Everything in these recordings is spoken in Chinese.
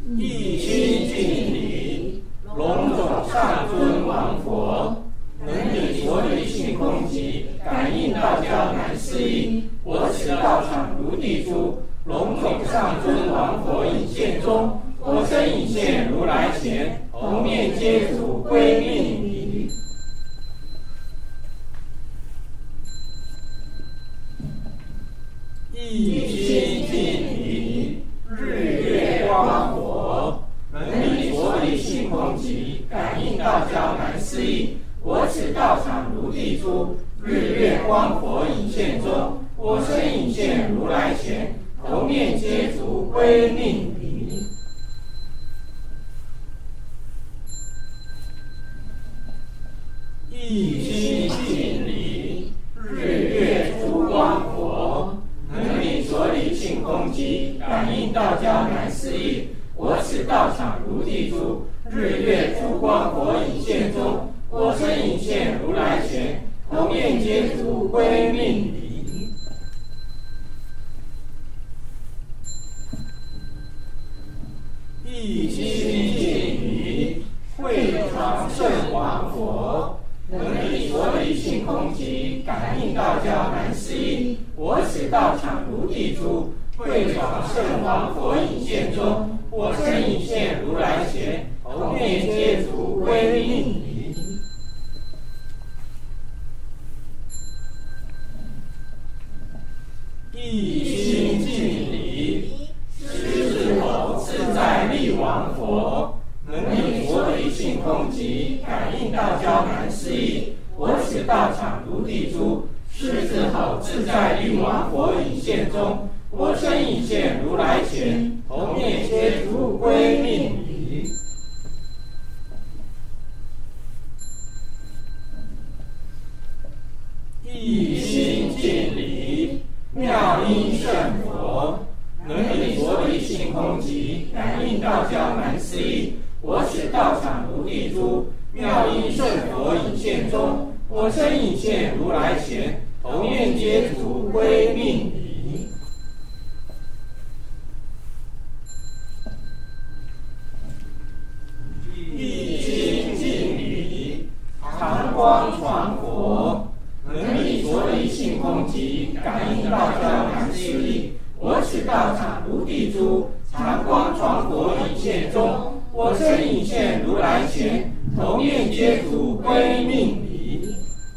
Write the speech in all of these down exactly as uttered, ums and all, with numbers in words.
一心敬礼，龙种上尊王佛，能理所理性空寂，感应道交难思议。我此道场如地珠，龙种上尊王佛引现中，我身引现如来前，头面皆足归命礼。一心敬礼，日月光佛，能理所理性空寂，感应道交难思议。我此道场如地珠，日月光佛引现中，我身引现如来前，头面皆足归命礼。一心敬礼，日月珠光佛，能理所理性空寂，感应道交难思议。我此道场如地珠，日月珠光佛引现中，我身引现如来前，头面皆足归命礼。一心敬礼，慧床圣王佛，能理所理性空寂，感应道交难思议。我此道场如地珠，慧床圣王佛引现中，我身引现如来前，头面皆足归命礼。一心敬礼，狮子吼自在力王佛，能理所理性空寂，感应道交难思议。我此道场如地珠，狮子吼自在力王佛引现中，我身引现如来前，头面皆足归命礼。一心敬礼，妙音圣佛，能理所理性空寂，感应道交难思议。我此道场如地珠，妙音圣佛引现中，我身引现如来前，头面皆足归命礼。一心敬礼，常光传佛，能理所理性空寂，感应道交难思议。我此道场如地珠，常光传佛引现中，我身引现如来前，头面皆足归命礼。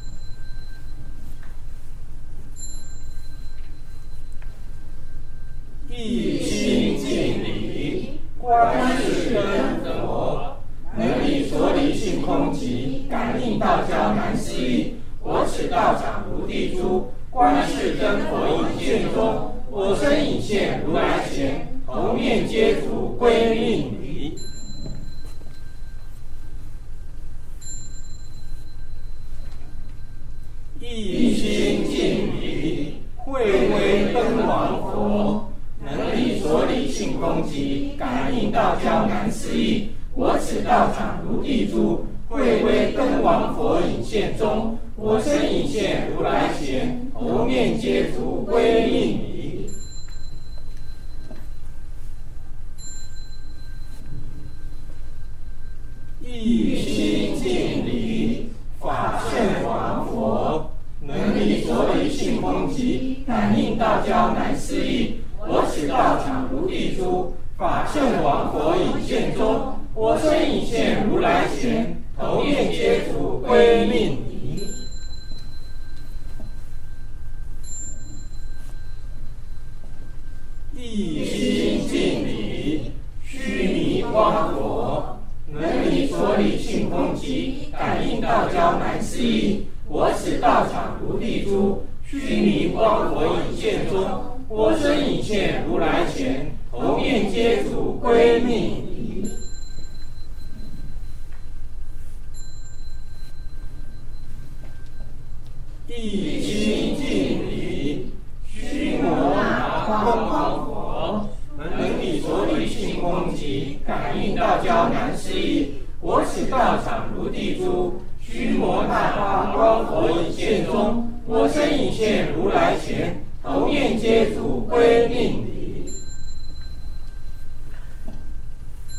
一心敬礼，观世音佛，能理所理性空寂，感应道交难思议。我此道场如地珠，观世真佛引现中，我身引现如来前，头面皆足归命礼。一心敬礼，慧威灯王佛，能理所理性空寂，感应道交难思议。我此道场如地珠，慧威灯王佛引现中，我身引现如来前，头面皆足归命礼。一心敬礼，法圣王佛，能理所理性空寂，感应道交难思议。我此道场如地珠，法圣王佛引现中，我身引现如来前，头面皆足归命礼。一心敬礼，须弥光佛，能理所理性空寂，感应道交难思议。我此道场如地珠，须弥光佛引现中，我身引现如来前，头面皆足归命礼。一心敬礼，须摩那空光佛，能理所理性空寂，感应道交难思议。我此道场如地珠，须摩那光佛引现中，我身引现如来前，头面皆足归命礼。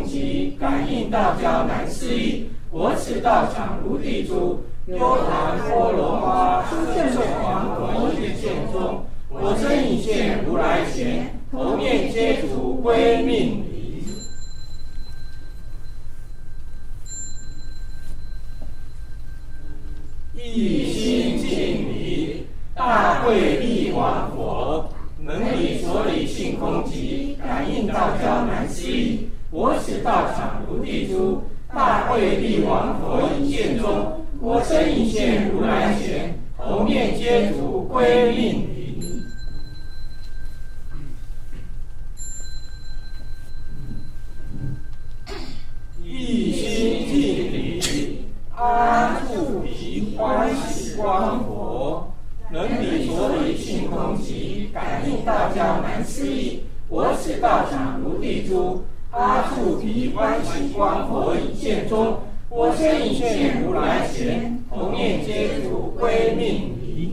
极，感应道交难思议。我此道场如地珠，幽檀波罗花，胜胜黄河一线中。我身已现如来前，头面皆足归命礼。一心敬礼，大慧力王佛，能理所理性空极，感应道交难思议。我此道场如地珠，大慧力王佛一现中。我身已现如来前，头面皆足归命礼。一心敬礼，阿处彼欢喜光佛，能理所理性空极，感应道交难思议。我此道场如地珠，阿处彼欢喜光佛一现中。我身已现如来前，头面皆足归命礼。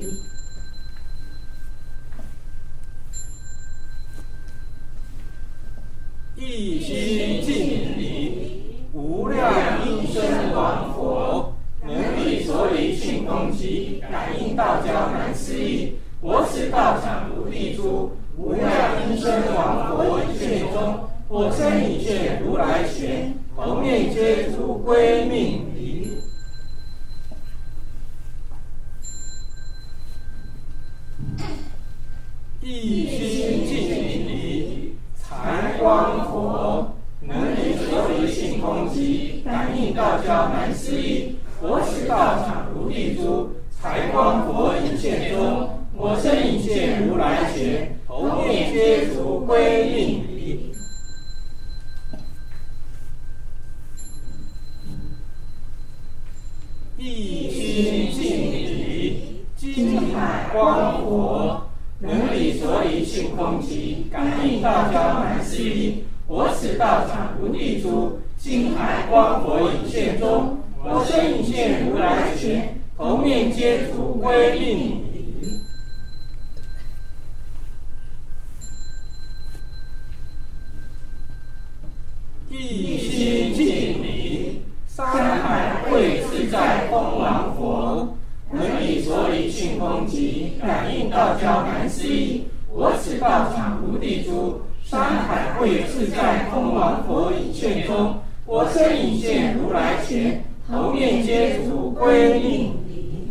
一心敬礼，无量音声王佛，能理所理性空极，感应道交难思议。我此道场如地珠，无量音声王佛一现中。我身已现如来前，头面皆足归命礼。一心敬礼，财光佛，能理所理性空极，感应道交难思议。我此道场如地珠，财光佛一现中。我身已现如来前，头面皆足归命礼。一心敬礼，金海光佛，能理所理性空极，感应道交难思议。我此道场如地珠，金海光佛一现中。我身已现如来前，头面皆足归命礼。一心敬礼，三海慧自在空王佛，能理所理性空极，感应道交难思议。我此道场如地珠，三海慧自在空王佛一现中。我身已现如来前，头面皆足归命礼。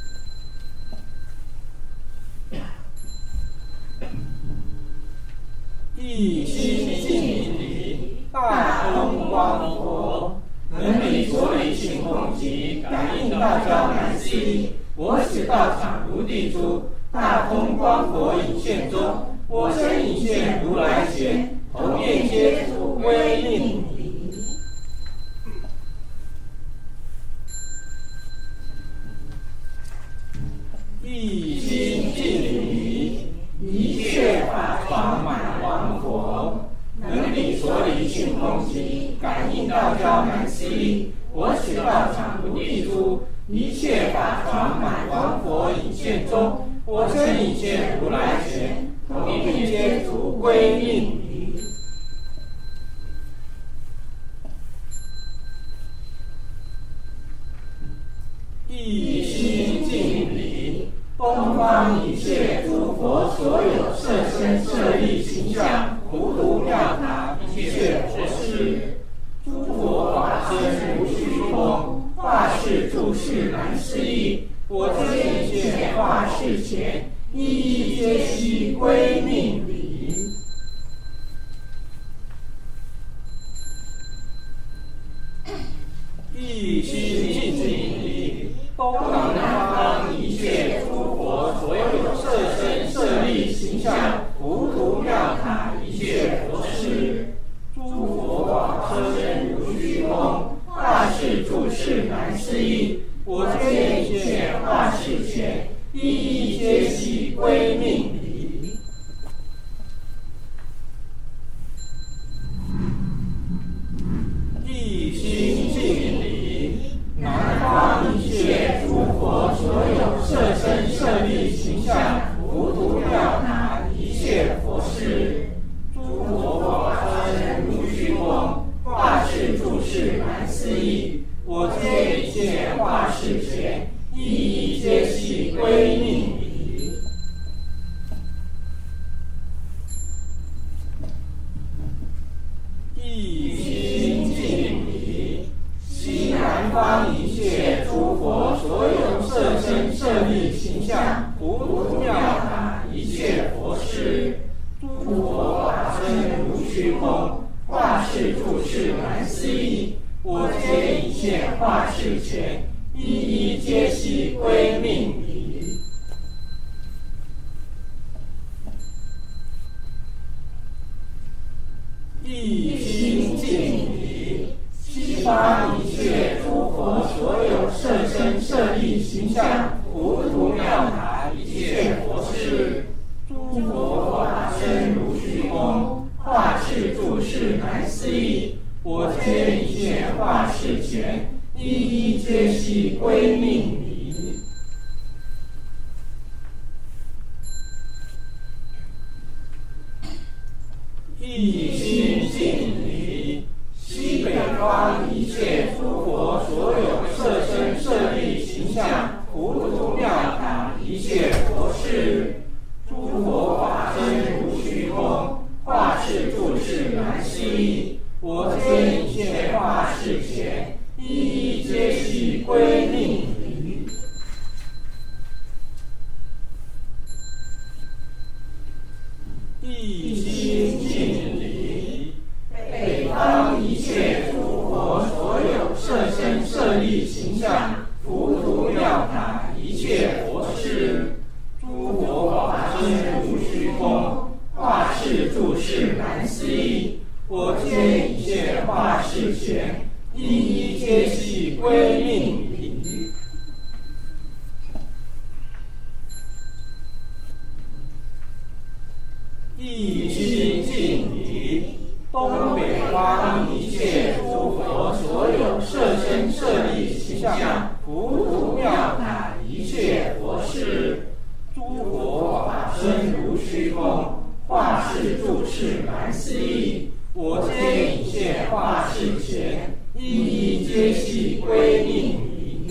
一心敬礼，大空光佛，能理所理性空极，感应道交难思议。我此道场如地珠，大空光佛一现中。我身已现如来前，头面皆足归命礼。一心敬礼，一切法常满王佛，能理所理性空极，感应道交难思议。我此道场如地珠，一切法常满王佛一现中。我身已现如来前，头面皆足归命礼。一心敬礼，东方一切诸佛所有色身舍利形象，糊涂妙塔一切佛事。诸佛法身如虚空，化世住世难思议。我身已现化世前，一一皆悉归命礼。一心敬礼，东南方一切诸佛所有色身舍利形象，糊涂妙塔一切佛事。诸佛法身如虚空，化世住世难思议。我皆一切化世前，一一皆悉归命礼。一心敬礼，南方一切诸佛所有色身舍利形象，糊涂妙塔一切佛事。诸佛法身如虚空，化事诸事难思议。我皆一切化世前，一一皆悉归命彼。一心敬礼，悉南方一切诸佛所有色身舍利形象，糊涂妙塔一切佛事，诸佛法身如虚空，化世诸事难思议。我皆一切化世前，一一皆悉归命彼。一心敬礼，悉发一切诸佛所有色身舍利形象，糊涂妙塔一切佛事，诸佛法身如虚空，化世诸事难思议。我皆一切化世前，一一皆悉归命彼。一心敬礼，悉北方一切诸佛所有色身舍利形象，糊涂妙塔一切佛事，诸佛法身如虚空，化世诸事难思议。我皆一切化世前，一一皆悉归命彼。一心敬礼，北方一切诸佛所有色身舍利形象，糊涂妙塔一切佛事，诸佛法身如虚空，化世诸事难思议。我皆一切化世前，一一皆悉归命彼。一心敬礼，东北方一切诸佛所有色身舍利形象，糊涂妙塔一切佛事，诸佛法身如虚空，化世诸事难思议。我皆一切化世前，一一皆悉归命彼。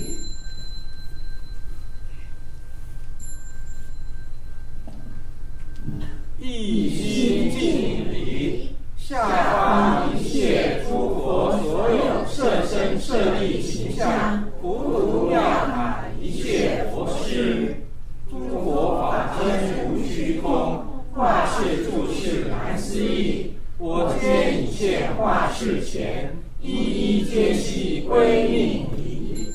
一心敬礼，下方一切诸佛所有色身舍利形象，糊涂妙塔一切佛事，诸佛法身如虚空，化世诸事难思议。我皆一切化世前，一一皆悉归命彼。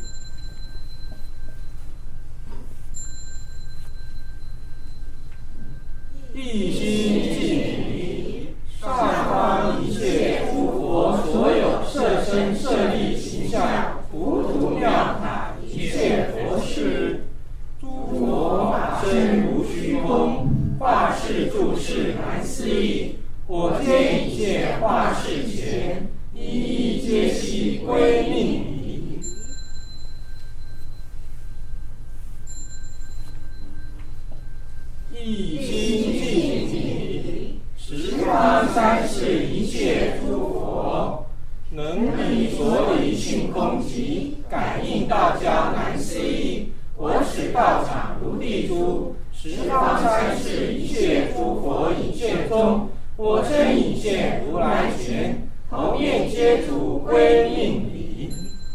一心敬礼，上方一切诸佛所有色身舍利形象，糊涂妙塔一切佛事，诸佛法身如虚空，化世诸事难思议。我皆一切化世前，一一皆悉归命彼。一心敬礼，十方三世一切诸佛，能彼所理性空寂，感应道交难思议。我使道场如地珠，十方三世一切诸佛引现中，我身引现如来前，头面皆足归命彼。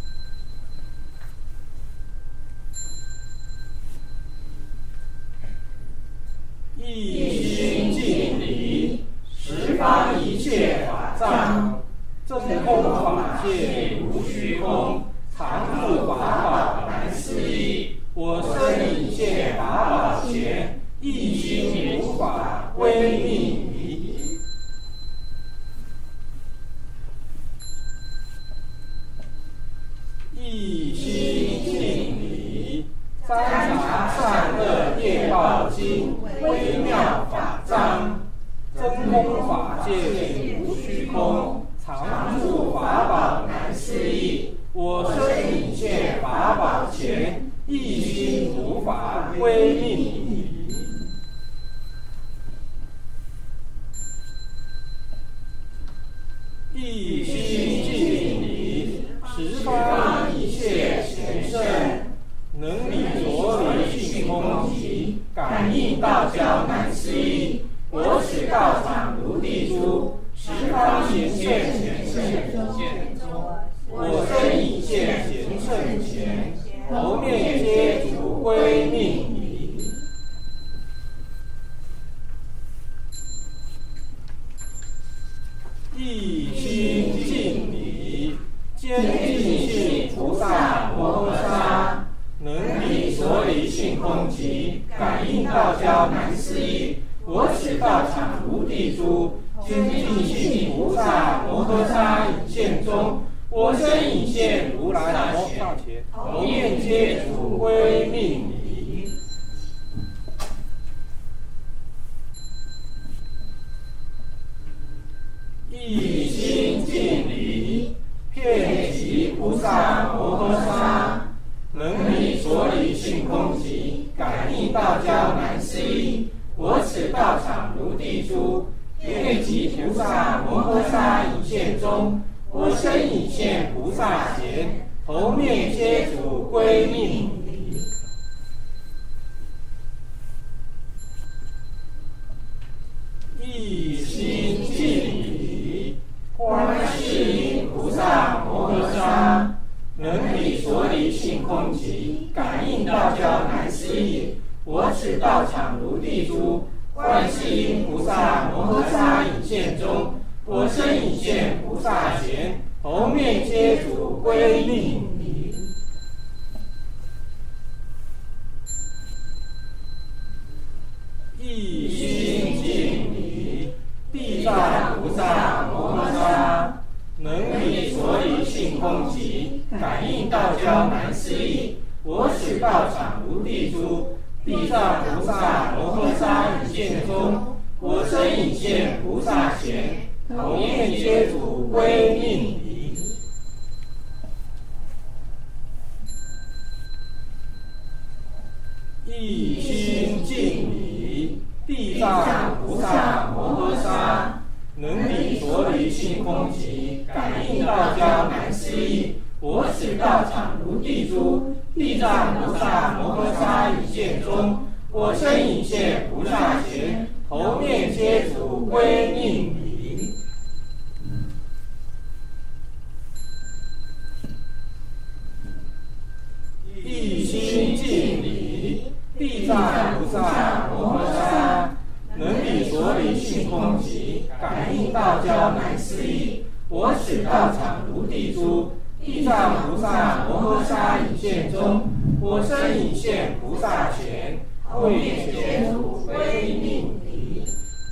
一心敬礼，十方一切法藏，正空法界如虚空，常住法宝难思议。我身引现法宝前，一心无法归命彼。一心敬礼，三查善恶业报经，微妙法藏，真空法界如虚空，常住法宝难思议。我身引现法宝前，一心无法归命彼。一心敬我身引现贤圣前，头面皆足归命礼。一心敬礼，坚尽性菩萨摩诃萨，能理所理性空寂，感应道交难思议。我此道场如地珠，坚尽性菩萨摩诃萨引现中，我身引现如来摩诃前，头面皆足归命礼。一心敬礼，遍及菩萨摩诃萨，能理所理性空寂，感应道交难思议。我此道场如地珠，遍及菩萨摩诃萨引现中，我身引现菩萨前，头面皆足归命礼。一心敬礼，观世音菩萨摩诃萨，能理所理性空寂，感应道交难思议。我此道场如地珠，观世音菩萨摩诃萨引现中，我身引现菩萨前，头面皆足归命礼。一心敬礼，地藏菩萨摩诃萨，能理所理性空寂，感应道交难思议。我此道场如地珠，地藏菩萨摩诃萨引现中，我身引现菩萨前，头面皆足归命礼。一心敬礼，地藏菩萨摩诃萨，能理所理性空寂，感应道交难思议。我此道场如地珠，地藏菩萨摩诃萨引现中，我身引现菩萨前，头面皆足归命礼。一心敬礼，地藏菩萨摩诃萨，能理所理性空寂，感应道交难思议。我此道场如地珠，地藏菩萨摩诃萨引现中，我身引现菩萨前，头面皆足归命礼。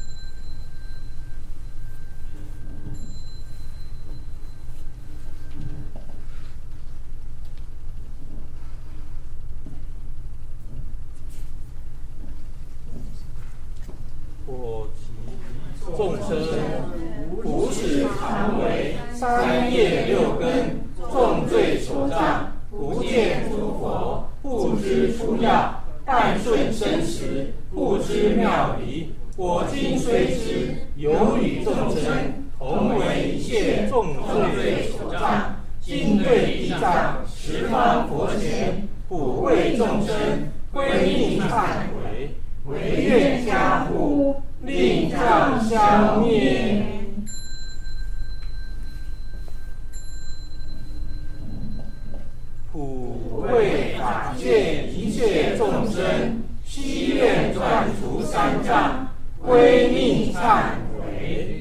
我及众生，无始常为三业六根，重罪所障，不见诸佛，不知出药，但顺生死，不知妙理。我今虽知，有与众生同为一切重罪所障，今对地藏十方佛前，普为众生归命忏悔，唯愿加护，令障消灭。普为法界一切众生，悉愿断除三障，归命忏悔。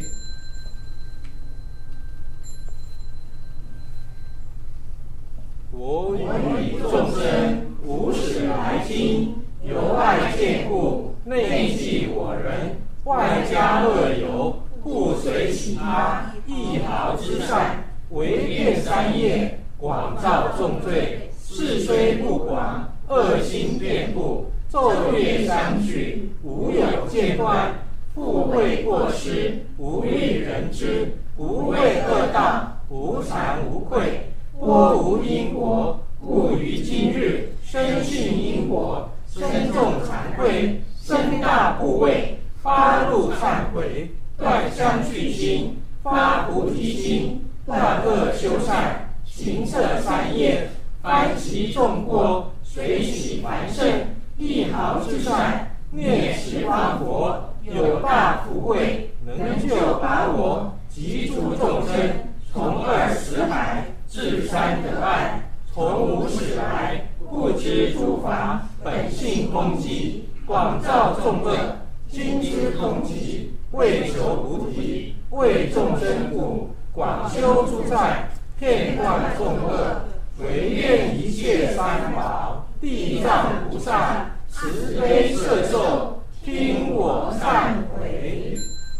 我与众生无始来今，由外见故，内系我人，外加恶友，不随其他，一毫之善，唯愿三业，广造众罪。事虽不广，恶心遍布，昼夜相续，无有间断。富贵过失，无欲人知，不畏恶道，无惭无愧。波无因果，故于今日深信因果，深重惭愧，深大怖畏，发露忏悔，断相续心，发菩提心，断恶修善，行这三业，翻其众过，随喜凡圣，一毫之善，念十方佛，有大福慧，能救拔我，及诸众生， 从二死海至三得岸，从无始来，不知诸法本性空寂，广造众恶，今之空寂，为求菩提，为众生故，广修诸在，遍断众恶，唯愿一切三宝，地藏菩萨慈悲摄受，听我忏悔。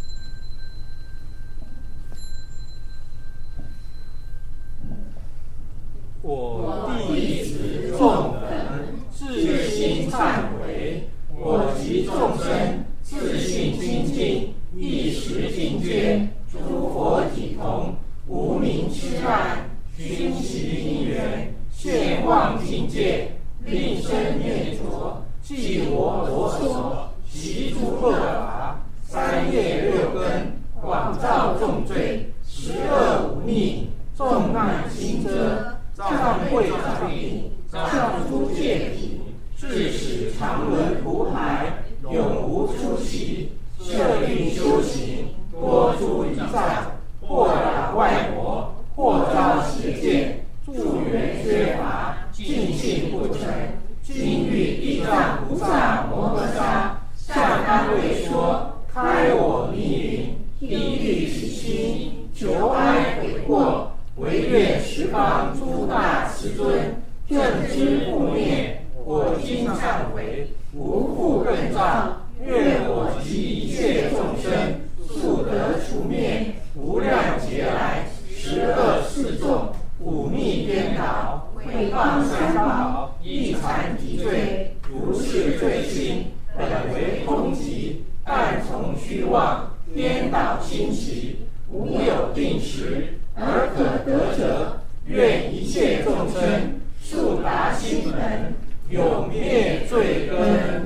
我弟子众人至心忏悔，我及众生自信清净，一时境界，诸佛体同，无明痴暗，熏习因缘，现妄境界，令生念着，即我我所习诸恶法，三业六根，广造重罪，十恶五逆，众难心遮，障慧障定，障诸戒品，致使常轮苦海，永无出期。设令修行，多诸一障，或染外魔，或遭邪见，助缘缺乏，尽性不成。今欲地藏菩萨摩诃萨向安慰说，开我迷云，地狱起心，求哀悔过，唯愿十方诸大慈尊，正知不灭。我今忏悔，无复更造。愿我及一切众生速得除灭无量劫来十恶四众忤逆颠倒毁谤三宝一残敌罪，如是罪行本为空寂，但从虚妄颠倒心起，无有定时而可得者。愿一切众生速达心门，永灭罪根。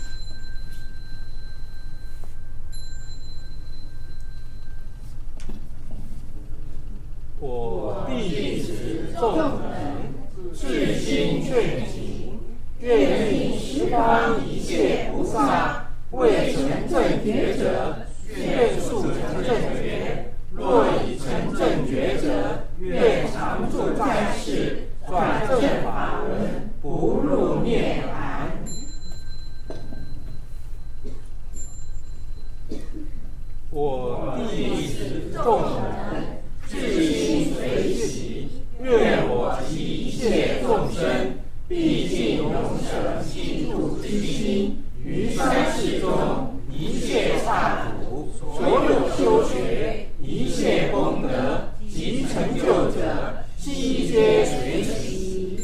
我弟子众人至心劝请，愿令十方一切菩萨未成正觉者，愿速成正觉；若已成正觉者，愿常住在世，转正法轮，不入涅槃。我弟子众人至心随喜，愿我及一切众生，毕竟永舍记住之心，于三世中一切刹土，所有修学，一切功德及成就者，悉皆随喜。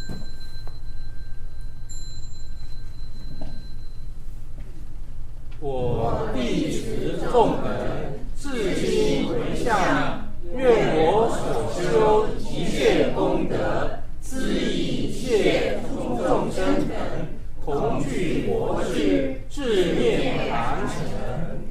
我弟子众人至心回向，愿我所修一切功德，资益一切诸众生等，同具佛智，至涅槃成。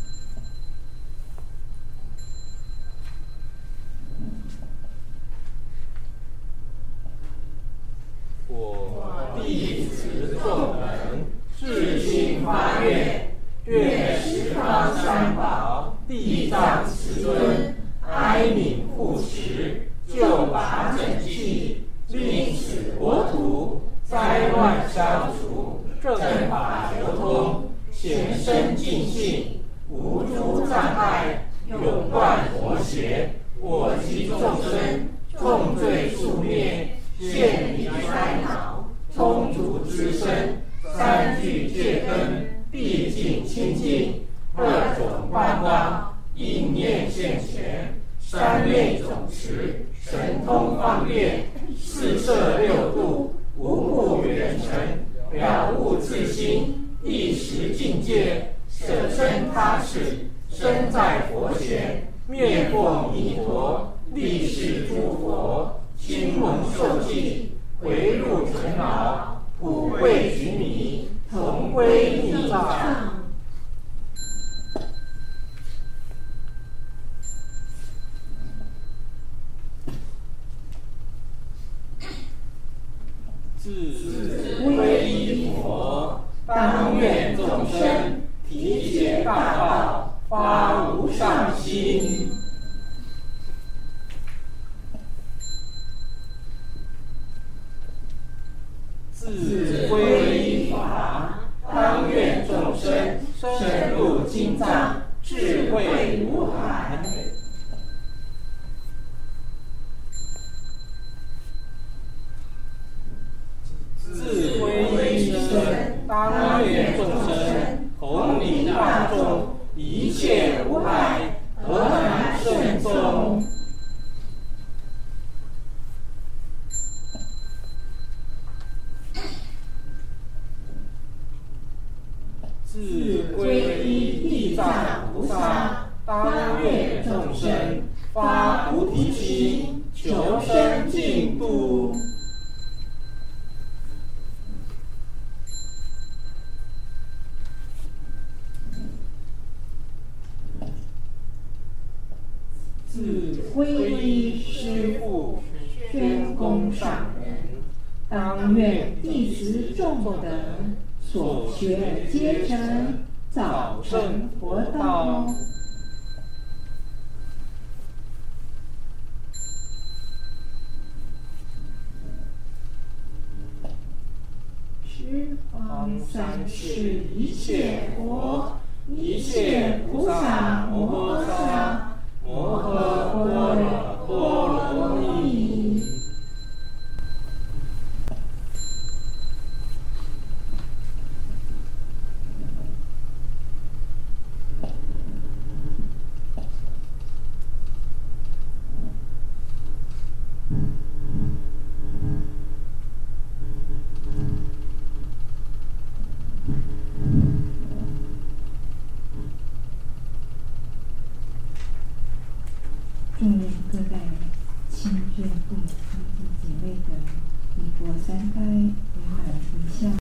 我弟子众人至心发愿，愿十方三宝地藏慈尊哀悯护持，救拔正气，令此国土灾乱消除，正法流通，显身净性，无诸障碍，永断佛邪。我及众生重罪速灭，现离烦恼，充足之身，三聚戒根，毕竟清净，二种观光，应念现前，三昧总持，神通方便，四摄六度，无不圆成，了悟自心，一时境界，舍身他世，身在佛前，面过弥陀，历世诸佛，亲蒙受记，回入尘劳，普惠须弥，同归密藏。自皈依佛，当愿众生体解大道，发无上心。 自归依法，当愿众生深入经藏，智慧如海。自归依身，当愿众生弘礼大众，一切无碍，何难顺众。自归依地藏菩萨，当愿众生发菩提心，求生净土。自归依师父，宣功上人，当愿弟子众德，所学皆成，早证佛道。十方三世一切佛，一切菩萨摩诃萨，摩诃般若波罗蜜。 众人各代亲眷父母弟兄姐妹等，以佛三胎圆满福相。